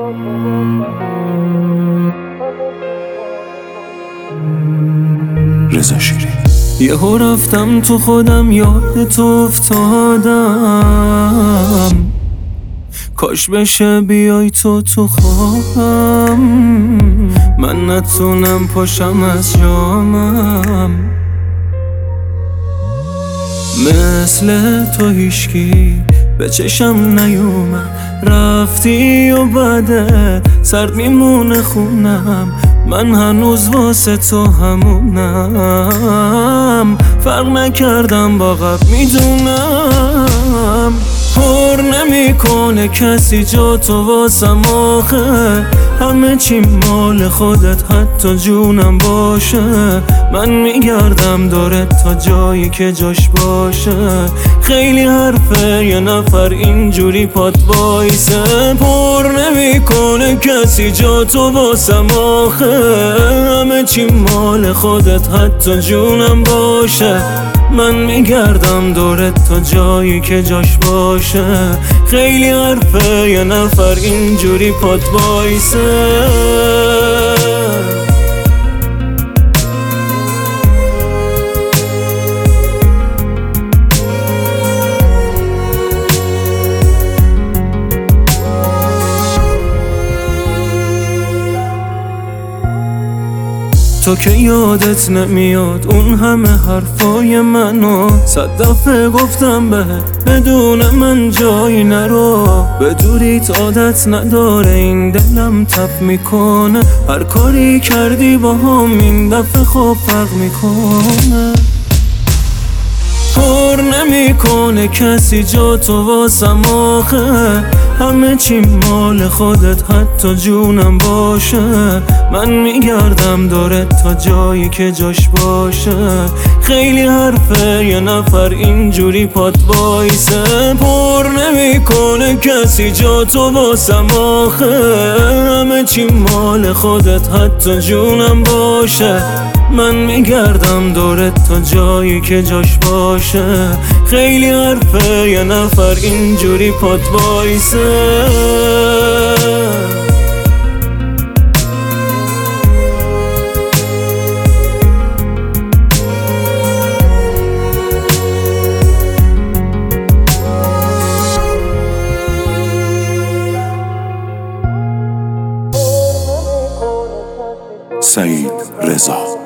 رضا شیرین. یهو رفتم تو خودم، یاد تو افتادم، کاش بشه بیای تو خوابم، من نتونم پاشم از جامم. مثل تو هیشکی به چشم نیومد، رفتی و بعدت سرد میمونه خونم، من هنوز واسه تو همونم، فرق نکردم با قبل میدونم. پر نمیکنه کسی جا تو واسم آخه، همه چی مال خودت حتی جونم باشه، من میگردم دورت تا جایی که جاش باشه، خیلی حرفه یه نفر اینجوری پات وایسه. پر نمیکنه کسی جا تو واسم آخه، همه چی مال خودت حتی جونم باشه، من میگردم دورت تا جایی که جاش باشه، خیلی حرفه یه نفر اینجوری پات وایسه. تو که یادت نمیاد اون همه حرفای منو، 100 دفعه گفتم بهت بدون من جایی نرو، به دوریت عادت نداره این دلم تپ میکنه، هر کاری کردی با هم این دفعه خوب فرق میکنه. پر نمیکنه کسی جا تو واسم آخه، همه چی مال خودت حتی جونم باشه، من میگردم دورت تا جایی که جاش باشه، خیلی حرفه یه نفر اینجوری پات وایسه. پر نمیکنه کسی جا تو واسم آخه، همه چی مال خودت حتی جونم باشه، من میگردم دورت تا جایی که جاش باشه، خیلی حرفه یه نفر اینجوری پات وایسه. سعید رضا.